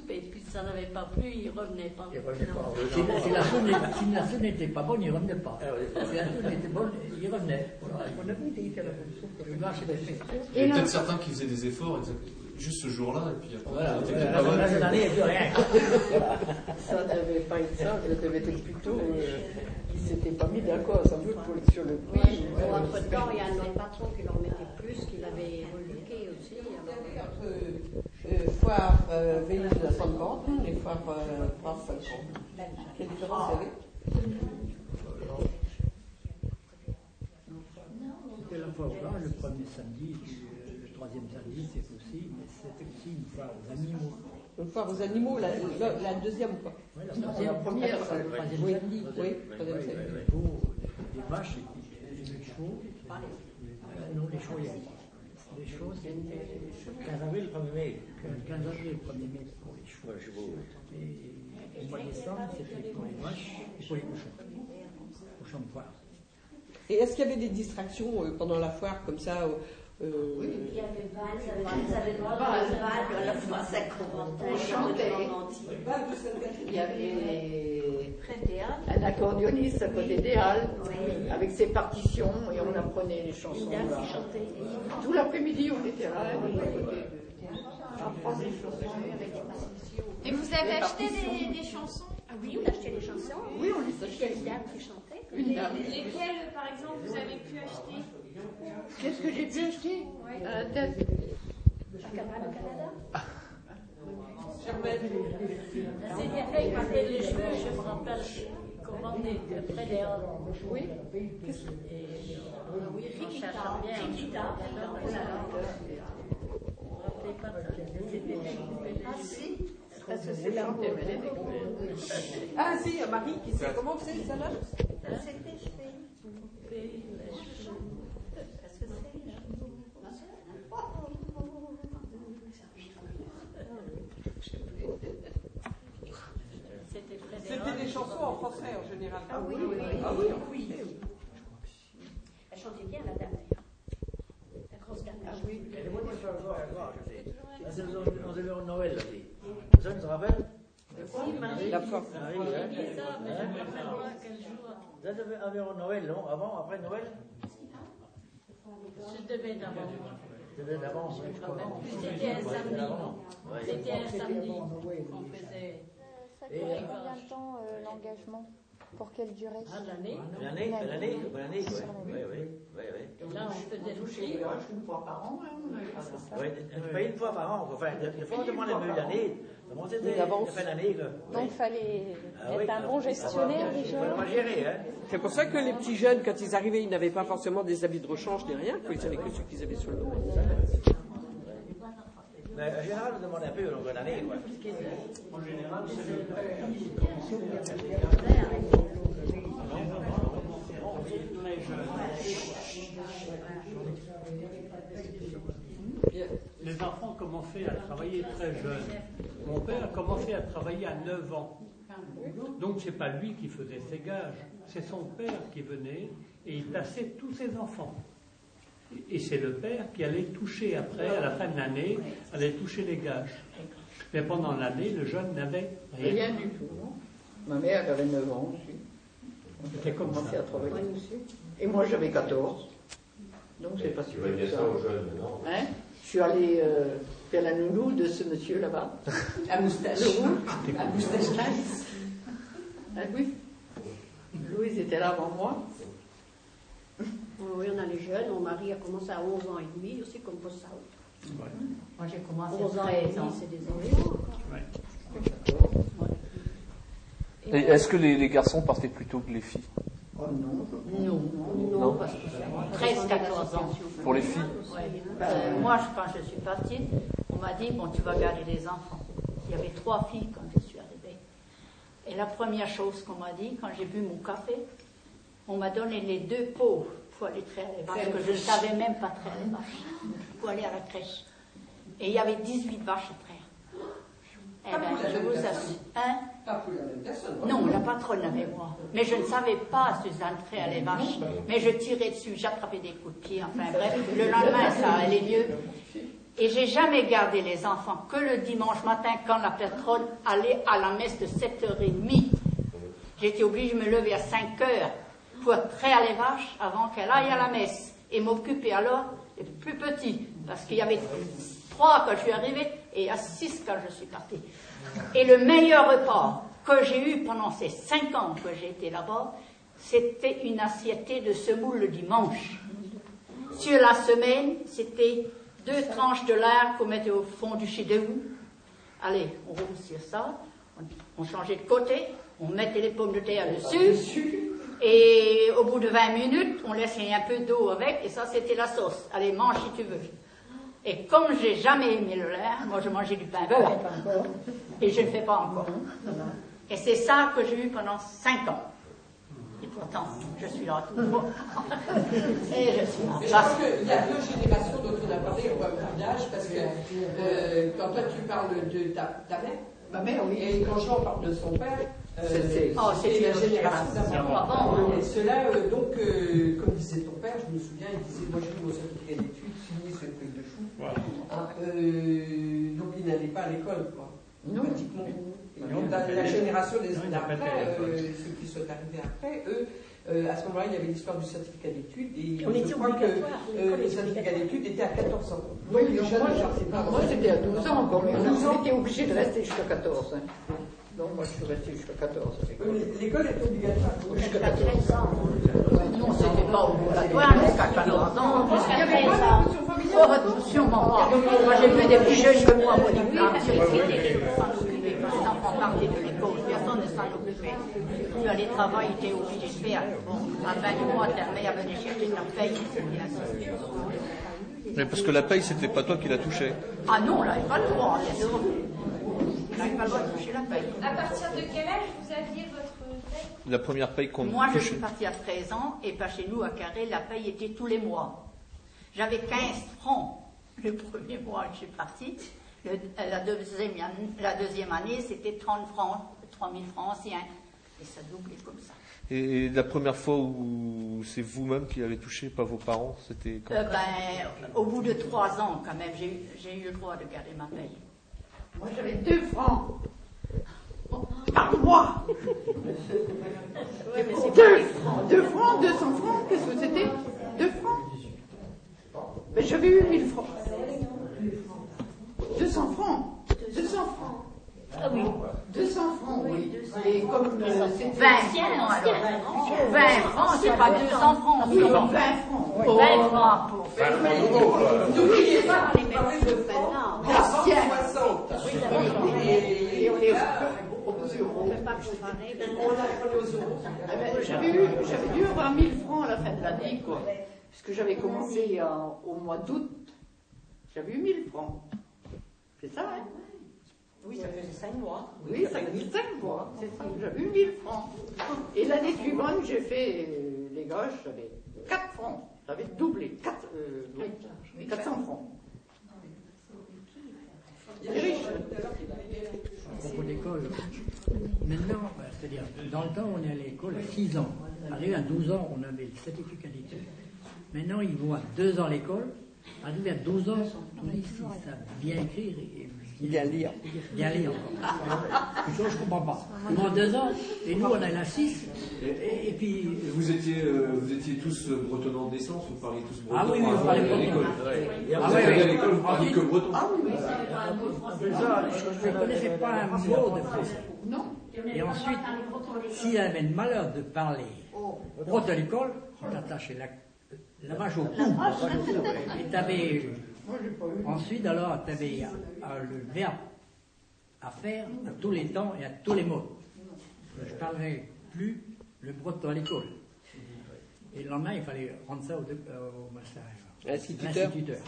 N: Ça n'avait pas plu, il ne revenait pas.
C: Il revenait pas. Si, la- si la sauce n'était- si la sauce n'était pas bonne, il ne revenait pas. Si la sauce était bonne, il revenait. Voilà. Le vache était fait.
O: Il y avait peut-être certains qui faisaient des efforts exact- juste ce jour-là, et puis après,
C: Voilà,
O: c'était
C: voilà,
O: pas
C: la-
O: bonne.
C: la- l'année, il n'y a plus rien.
P: Ça ne devait pas être ça, ça devait être plutôt euh, qu'ils ne s'étaient pas mis d'accord, sans doute, pour, sur le prix.
E: Oui, bon, entre-temps, il y a un autre patron qui leur mettait plus, qu'il avait reluqué aussi.
L: Entre euh, foire euh, Vélis à cinquante et foire euh, Pras cinquante. Quelle différence il y avait?
C: C'était la fois au vin, le premier samedi, puis, euh, le troisième samedi, c'est aussi, mais c'était aussi une foire aux animaux.
L: Une foire aux animaux, la, la, la deuxième fois.
C: Oui, la deuxième,
L: la première,
C: le troisième
L: oui,
C: samedi.
L: oui, troisième samedi.
C: Des veaux, des vaches et puis des chevaux. Euh, Non, les chevaux, il y a les chevaux, c'était
D: quinze avril, le premier mai.
C: quinze avril, le premier mai pour les chevaux. Et au mois de décembre, c'était pour les vaches et pour les cochons. Cochons de foire.
L: Et est-ce qu'il y avait des distractions euh, pendant la foire comme ça euh, euh,
E: Oui, il y avait Val, ils avaient le droit de Val, à la fois ça commentait,
B: On chantait. Il y avait un accordéoniste à côté des Halles, avec ses partitions, et on apprenait les chansons.
E: Une dame
B: là.
E: qui chantait.
B: Tout l'après-midi, on était là, à côté de apprendre les chansons.
A: Et vous avez acheté des, des chansons?
E: Ah oui, on achetait des chansons.
B: Oui, on les achetait.
E: Une dame qui chantait.
B: Une dame.
A: Lesquelles, par exemple, vous avez pu acheter?
B: Qu'est-ce que j'ai pu acheter à la tête?
E: À Canada, au Canada.
N: C'est bien fait, il m'appelle les cheveux, je me rappelle qu'on vendait près des Halles.
L: Oui.
N: Et, euh, oui, on cherchait bien.
E: Chiquita.
N: Je me rappelais pas de ça. C'était bien coupé les
E: Ah
N: cheveux.
E: si,
B: Parce que c'est chanté, mais elle est
L: Ah si, il y a Marie qui sait comment c'est ça là.
E: c'était fait.
N: Couper les cheveux.
E: Qu'est-ce que c'est là?
N: C'était près des
L: C'était
N: Halles.
L: des chansons en français en général.
E: Ah oui, oui, oui.
L: Ah oui, oui.
E: Elle chantait bien la dame d'ailleurs. La grosse dame.
L: Ah oui.
D: Ça, c'est aux environs de Noël, là. Ça, tu te rappelles?
N: Si, Marie,
L: La foire.
D: Marie,
N: j'ai
D: hein?
N: dit ça, mais je ne me rappelle pas quel jour.
D: Ça, c'est environ Noël, non? Avant, après Noël?
N: Je devais d'abord.
D: C'était d'avant, oui, je crois.
N: C'était un samedi.
D: Ouais.
N: C'était un samedi qu'on faisait.
A: Ça
D: Et,
A: durait
D: euh,
A: combien de temps euh, l'engagement? Pour quelle durée?
N: Ah, l'année.
D: L'année, l'année, l'année, oui. Oui, oui, oui, oui.
N: Là, on faisait le prix.
B: une fois par an, hein, on avait fait ça.
D: Oui, tu payes une fois par an. Enfin, des fois, on te demande un peu l'année. On te
L: Oui, d'avance.
D: fait l'année, là.
A: Donc il fallait
D: Ah
A: être
D: oui,
A: un bon gestionnaire
D: Il
A: déjà.
D: faut le gérer, hein.
L: C'est pour ça que les petits jeunes, quand ils arrivaient, ils n'avaient pas forcément des habits de rechange ni rien, quoi. Ils savaient que ceux qu'ils avaient sur le dos.
D: Mais en général, on demande un peu au long de l'année, quoi.
O: En général, c'est le père.
M: Les enfants commençaient à travailler très jeunes. Mon père a commencé à travailler à neuf ans. Donc c'est pas lui qui faisait ses gages, c'est son père qui venait et il plaçait tous ses enfants. Et c'est le père qui allait toucher après, à la fin de l'année, allait toucher les gages. Mais pendant l'année, le jeune n'avait rien.
B: Rien du tout, non. Ma mère avait neuf ans aussi.
M: C'était comme
B: commencé
M: ça.
B: à travailler aussi. Et moi j'avais quatorze. Donc c'est pas si
I: Tu vas dire ça aux jeunes, non?
B: Hein? Je suis allée euh, faire la nounou de ce monsieur là-bas.
L: À moustache.
B: Le roux, à moustache nice. Ah oui. Louise était là avant moi.
E: Oui, on a les jeunes. Mon mari a commencé à onze ans et demi, aussi comme pour ça.
Q: Moi j'ai commencé
E: onze
Q: à
E: ans et
Q: treize
E: demi,
Q: ans.
E: c'est des enfants.
O: Et est-ce que les, les garçons partaient plus tôt que les filles?
B: Oh non.
E: Non, non,
O: Non.
E: parce que
Q: treize quatorze ans.
O: Pour les filles?
Q: Ouais. Euh, moi, je- quand je suis partie, on m'a dit, bon, tu vas garder les enfants. Il y avait trois filles quand je suis arrivée. Et la première chose qu'on m'a dit, quand j'ai bu mon café, on m'a donné les deux pots pour aller traire les vaches, que je ne savais même pas traire les vaches, pour aller à la crèche. Et il y avait dix-huit vaches à traire. Eh bien, je vous assure. Hein? Non, la patronne avec moi. Mais je ne savais pas, Suzanne, traire les vaches. Mais je tirais dessus, j'attrapais des coups de pied, enfin bref. Le lendemain, ça allait mieux. Et j'ai jamais gardé les enfants que le dimanche matin quand la patronne allait à la messe de sept heures trente. J'étais obligée de me lever à cinq heures pour être prêt à les vaches avant qu'elle aille à la messe et m'occuper alors des plus petits, parce qu'il y avait trois quand je suis arrivée et il y a six quand je suis partie. Et le meilleur repas que j'ai eu pendant ces cinq ans que j'ai été là-bas, c'était une assiette de semoule le dimanche. Sur la semaine, c'était deux tranches de lard qu'on mettait au fond du chidéou. Allez, on roule sur ça, on, on changeait de côté, on mettait les pommes de terre dessus, et au bout de vingt minutes, on laissait un peu d'eau avec, et ça c'était la sauce. Allez, mange si tu veux. Et comme j'ai jamais aimé le lard, moi je mangeais du pain beurre, et je ne fais pas encore. Et c'est ça que j'ai eu pendant cinq ans. Et pourtant, je suis là tout le monde. Et je suis là.
J: Mais je pense qu'il y a deux générations dont on a parlé au mariage, parce que euh, quand toi tu parles de ta, ta mère, ma mère, oui, et quand Jean parle de son père, euh, c'est
Q: oh,
J: la génération d'avant.
Q: Hein.
J: Et cela, euh, donc, euh, comme disait ton père, je me souviens, il disait, moi j'ai eu mon certificat d'études, signé sur une feuille de chou. Voilà. Ah, euh, donc il n'allait pas à l'école, quoi. Non. Pratiquement. Donc, la, la génération des années d'après, euh, ceux qui sont arrivés après, eux, euh, à ce moment-là, il y avait l'histoire du certificat d'études, et
K: on
J: je
K: était
J: crois que euh, le certificat d'études était à quatorze ans.
P: Oui, donc, moi, moi, moi c'était à douze ans encore, mais on était obligé de rester jusqu'à quatorze. Hein. Donc moi je suis restée jusqu'à quatorze.
J: L'école est obligatoire.
P: Jusqu'à treize ans.
Q: Non, c'était pas obligatoire jusqu'à quatorze ans. Jusqu'à treize ans. Oh, sûrement pas. Moi j'ai vu des plus jeunes que moi, mon diplôme, sur les filles, s'en occuper. Quand les enfants partaient de l'école, personne ne s'en occupait. Tu allais travailler, tu étais obligé de faire. Bon, à la fin du mois, ta mère venait chercher ta paye, et ainsi de suite.
G: Mais parce que la paye, c'était pas toi qui la touchais.
Q: Ah non, on n'avait pas le droit, bien sûr. On n'avait pas le droit de toucher la paye.
A: À partir de quel âge vous aviez votre paye?
G: La première paye qu'on
Q: Moi, je
G: touchait.
Q: suis partie à treize ans, et pas chez nous, à Carré, la paye était tous les mois. J'avais quinze francs le premier mois que je suis partie. Le, la, deuxième, la deuxième année, c'était trente francs, trois mille francs anciens. Et ça doublait comme ça.
G: Et la première fois où c'est vous-même qui l'avez touché, pas vos parents, c'était quand
Q: euh, ben, Au bout de trois ans, quand même, j'ai eu, j'ai eu le droit de garder ma paye.
B: Moi, j'avais deux francs. Par mois.
Q: Ouais, mais c'est
B: deux francs. Deux francs, deux cents francs, qu'est-ce que c'était? Deux francs. Mais j'avais eu mille francs. Deux cents francs. Deux cents francs.
Q: Ah oui.
B: deux cents francs, oui. Et comme euh, c'était
Q: vingt francs, alors. vingt francs, c'est pas deux cents francs.
B: Oui, vingt francs.
Q: Oui. vingt francs pour faire.
B: N'oubliez pas
E: les mêmes choses maintenant.
B: l'ancien.
E: Et
B: on est
E: on ne peut pas comparer.
B: On a pris aux euros. J'avais eu, j'avais dû avoir mille francs à la fin de l'année, quoi. Puisque j'avais commencé en, au mois d'août. J'avais eu mille francs. C'est ça, hein?
K: Oui, ça faisait cinq mois.
B: Oui, ça faisait cinq mois. C'est ça. J'avais eu mille francs. Et l'année suivante, j'ai fait euh, les gauches, j'avais quatre francs. J'avais doublé. quatre, euh, oui, quatre cents francs. Il est riche.
C: À propos de l'école, maintenant, c'est-à-dire, dans le temps, on est à l'école à six ans. Arrivé à douze ans, on avait le certificat d'études. Maintenant, ils vont à deux ans à l'école. Arrivé à douze ans, tous les six savent bien écrire et
P: bien lire.
C: Bien lire encore. Je ne comprends pas. Ils vont à deux ans, et nous, on a la six. Et, et puis.
R: Vous étiez, euh, vous étiez tous bretonnants d'essence, vous parliez tous breton.
C: Ah oui, oui, vous parlez breton.
R: À l'école.
C: Ah
R: Vous
C: oui,
R: allez
C: oui.
R: à l'école, vous parliez que breton.
C: Ah oui, oui. Déjà, je ne connaissais pas un mot de français.
B: Non.
C: Et ensuite, s'il avait le malheur de parler breton à l'école, on t'attachait la, la vache au cou. Et tu avais. Ensuite, alors, tu avais euh, le verbe à faire à tous les temps et à tous les mots. Je ne parlerai plus le breton à l'école. Et le lendemain, il fallait rendre ça au, euh, au master.
P: Instituteur.
C: Instituteur.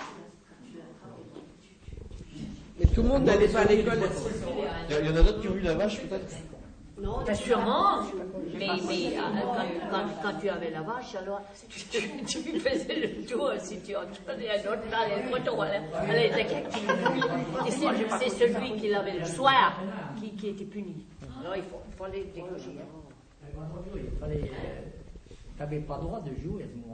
P: Mais tout le monde n'allait pas à l'école.
G: Il y en a d'autres qui ont eu la vache, peut-être?
E: Non, ben sûrement, mais, mais euh, quand, quand, quand tu avais la vache, alors tu, tu, tu faisais le tour, si tu entendais un autre parler breton, elle était active. Et c'est, c'est celui qui l'avait le soir qui, qui était puni. Alors il, faut, il fallait déloger.
C: Il fallait. Tu n'avais pas le droit de jouer à ce moment-là.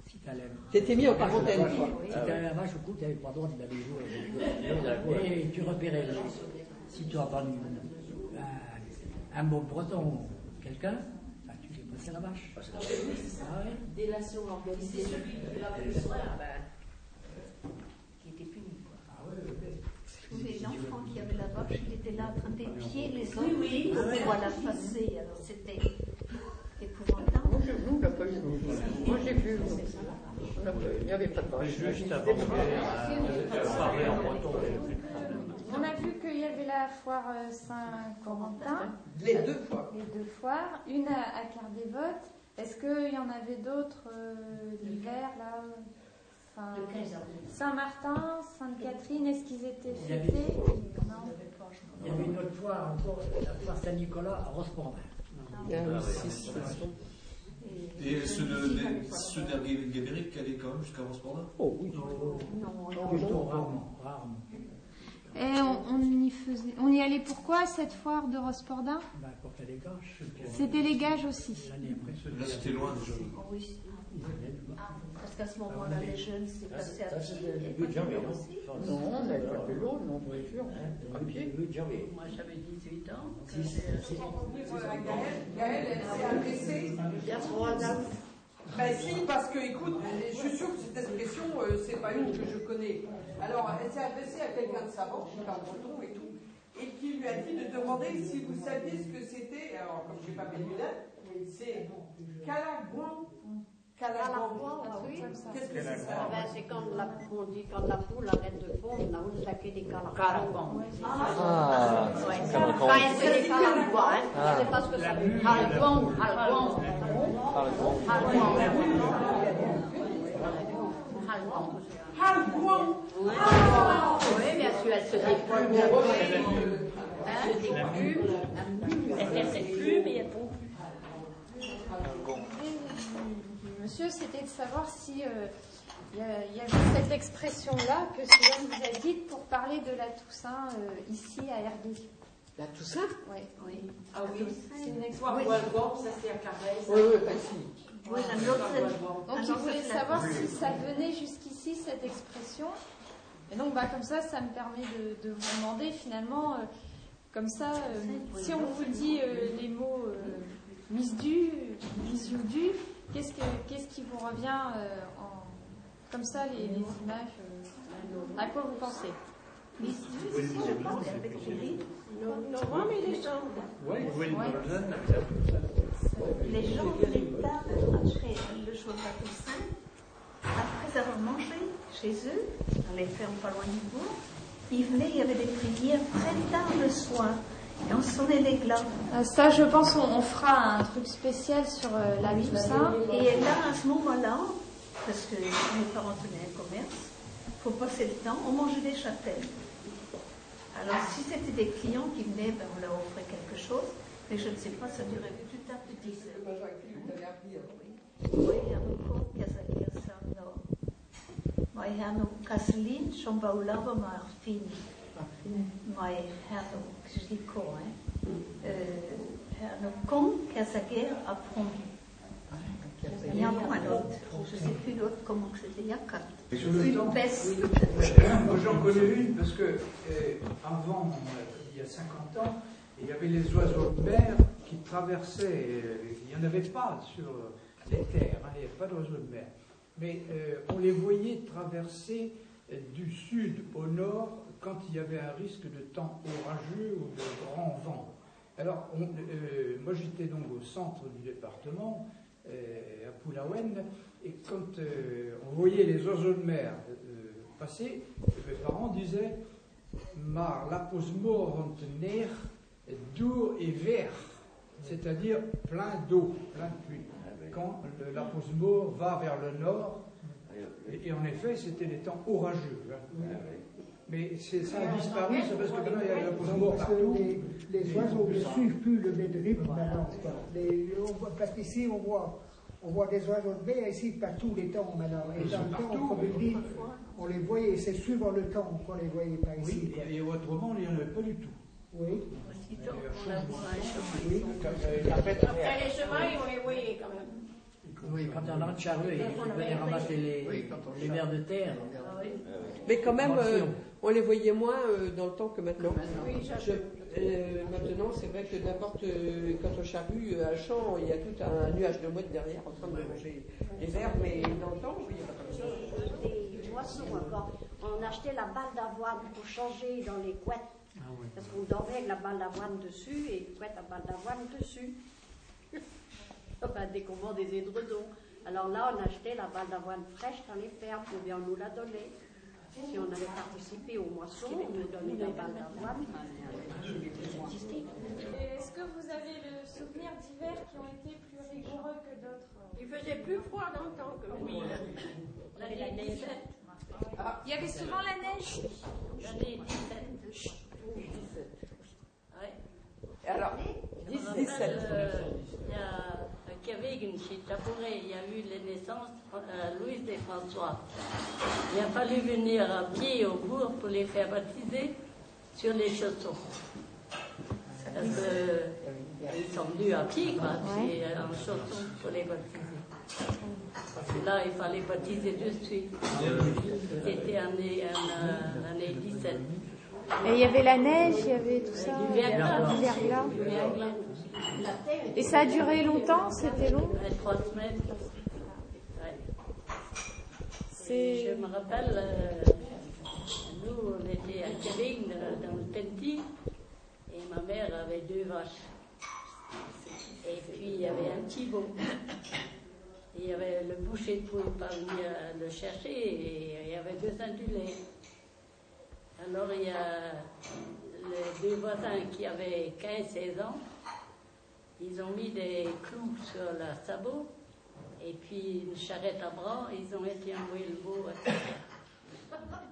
P: T'étais mis en quarantaine, quoi.
C: Si tu avais un vache au cou, tu n'avais pas le droit d'aller jouer. Et tu repérais, si tu as entendu un, un mot breton, quelqu'un, bah, tu fais passer la vache. Ah, ouais.
K: Délation organisée.
E: C'est celui qui avait le soir, ben, qui était puni.
C: Ah, ouais, ouais.
Q: Tous les enfants qui avaient la vache, il était là en train d'épier les
E: Oui, oui.
Q: pour pouvoir la passer. Alors c'était épouvantable.
P: Moi, je, nous, on n'a pas eu. Moi, j'ai vu. On a, il n'y avait pas de vache.
M: Juste avant de soirée en breton, il n'y avait plus de problème.
A: On a vu qu'il y avait la foire euh, Saint-Corentin.
P: Les deux foires.
A: Les deux foires. Une à, à Cardévote. Est-ce qu'il y en avait d'autres euh, l'hiver, là enfin, Saint-Martin, Sainte-Catherine, est-ce qu'ils étaient fêtés? Non.
C: Il y avait une autre foire encore, la foire Saint-Nicolas à Rospordin.
P: Ah, oui, si,
R: Et ceux de ceux d'Erguébéric qui allaient quand même jusqu'à Rospordin?
P: Oh oui.
Q: Non,
C: non, non, rarement, rarement.
A: Et on, on, y faisait, on y allait pourquoi cette foire de Rospordin?
C: Ben, pour faire les gages.
A: C'était les gages aussi.
R: Là, c'était loin déjà.
Q: Oh, oui. Ah, parce qu'à ce moment-là, les jeunes, c'est passé à pied.
D: Début de janvier, non?
P: Non, on n'avait pas de vélo, non, en voiture. À pied.
D: Début de janvier.
E: Moi, j'avais dix-huit ans.
J: Gaëlle, Gaëlle, elle s'est agressée.
E: Il y a trois ans.
J: Ben si, parce que, écoute, je suis sûre que cette expression, euh, c'est pas une que je connais. Alors, elle s'est adressée à quelqu'un de savant, qui parle breton et tout, et qui lui a dit de demander si vous saviez ce que c'était. Alors, comme je n'ai pas mes lunettes, c'est Calagouan. Calagouan, oui. Qu'est-ce que c'est ça?
E: Ben, c'est quand la, on dit quand la poule arrête de pondre, on a où laquer des calagouans.
G: Ah,
E: Ouais.
G: Calagouan.
E: Quand elle fait des calagouans, hein.
G: Ah.
E: Je sais pas ce que ça veut dire. Calagouan, calagouan.
J: Calagouan.
E: Oui, bien sûr, elle se découle. Elle se découle. Elle fait ses plumes et elle tombe.
A: Monsieur, c'était de savoir si euh, il y, y avait cette expression-là que Suzanne vous a dite pour parler de la Toussaint euh, ici à Ergué.
P: La Toussaint?
A: Oui.
E: Oui.
K: Ah oui.
A: C'est une
K: Foire
A: expression.
K: Walborg, ça c'est à Carrel.
P: Oui, oui, facile.
Q: Oui, un autre.
A: Donc il voulait savoir si ça venait jusqu'ici, cette expression. Et donc bah, comme ça, ça me permet de, de vous demander finalement, euh, comme ça, euh, si on vous dit euh, les mots euh, misdu, misioudu, qu'est-ce, que, qu'est-ce qui vous revient euh, en, comme ça, les, les images euh, à quoi vous pensez?
Q: Mais si si on parle avec Julie,
K: Non, non, mais les gens.
M: Oui, Will Burton.
Q: les gens venaient tard après le jour de la Toussaint, après avoir mangé chez eux, dans les fermes pas loin du bourg, ils venaient, il y avait des prières très tard le soir, et on sonnait les glas.
A: Euh, ça, je pense, on, on fera un truc spécial sur euh, la Toussaint.
Q: Et là, à ce moment-là, parce que mes parents tenaient un commerce, pour passer le temps, on mangeait des châtaignes. Alors, si c'était des clients qui venaient, ben, on leur offrait quelque chose, mais je ne sais pas, ça durait plus tard que dix heures. Oui, il y a beaucoup qui ont ça. Maar hij had ook Kaselin, zo'n baulava maar fin. Maar hij had ook, je dis quoi, hein. Hij had ook con, Kasager, apprendre. Il y a un autre, je ne sais plus l'autre comment que c'était, il y a quatre. Une peste.
F: Moi j'en connais une parce que euh, avant, euh, il y a cinquante ans, il y avait les oiseaux de mer qui traversaient, euh, il n'y en avait pas sur les terres, hein, il n'y avait pas d'oiseaux de mer. Mais euh, on les voyait traverser euh, du sud au nord quand il y avait un risque de temps orageux ou de grand vent. Alors, on, euh, moi j'étais donc au centre du département, euh, à Poulaouen, et quand euh, on voyait les oiseaux de mer euh, passer, mes parents disaient « Mar l'aposmor ner dour et vert », c'est-à-dire plein d'eau, plein de pluie. Quand l'aposmor va vers le nord, et, et en effet c'était des temps orageux. Hein. Mais ça a disparu, c'est parce que maintenant il y a l'aposmor partout.
H: Les, les oiseaux ne suivent plus le même rythme maintenant. Les, on voit, parce qu'ici on voit, on voit des oiseaux de mer ici par tous les temps maintenant. Et dans le temps, comme il dit, on les voyait, c'est suivant le temps qu'on les voyait par ici.
F: Oui, et autrement il n'y en avait pas du tout.
H: Oui.
E: Après les chemins, on les voyait quand même.
C: Oui, quand on a de charrue, ils venaient ramasser les,
B: Oui, quand on
C: les vers de terre.
P: Mais quand même, euh,
C: Mention.
P: on les voyait moins euh, dans le temps que maintenant.
L: Oui, ça,
P: Je- euh, maintenant, c'est vrai que n'importe, euh, quand on charrue euh, un champ, il y a tout un nuage de mouettes derrière en train de manger les vers, mais dans le temps, il n'y a pas comme ça.
S: Des moissons encore. On achetait la balle d'avoine pour changer dans les couettes. Parce qu'on dormait avec la balle d'avoine dessus et couette à balle d'avoine dessus. Enfin, dès qu'on vend des édredons. Alors là, on achetait la balle d'avoine fraîche dans les fermes, ou bien on nous la donnait. Si on avait participé aux moissons, on nous donnait la balle d'avoine.
A: Et est-ce que vous avez le souvenir d'hivers qui ont été plus rigoureux que d'autres?
E: Il faisait plus froid dans le temps que oui. L'année dix-sept.
A: Il y avait souvent la neige.
E: L'année dix-sept. Ouais.
P: Alors,
E: Je me rappelle, euh, il y a à Kevin, chez Tabouré, il y a eu les naissances de Louise et François. Il a fallu venir à pied au bourg pour les faire baptiser sur les chaussons. Parce qu'ils sont venus à pied, quoi, c'est en chaussons pour les baptiser. Là, il fallait baptiser de suite. C'était l'année année dix-sept.
A: Et il y avait la neige, il y avait tout ça.
E: Du verglas.
A: Du verglas.
E: Du verglas.
A: Et ça a duré longtemps, c'était long?
E: Ouais, trois semaines. Ouais.
A: C'est-
E: Je me rappelle, euh, nous, on était à Kevin, dans le Penti, et ma mère avait deux vaches. Et puis, il y avait un petit veau. Et il y avait le boucher ne pouvait pas venir le chercher, et il y avait besoin du lait. Alors, il y a les deux voisins qui avaient quinze seize ans, ils ont mis des clous sur leur sabot, et puis une charrette à bras, ils ont été envoyer le veau à terre.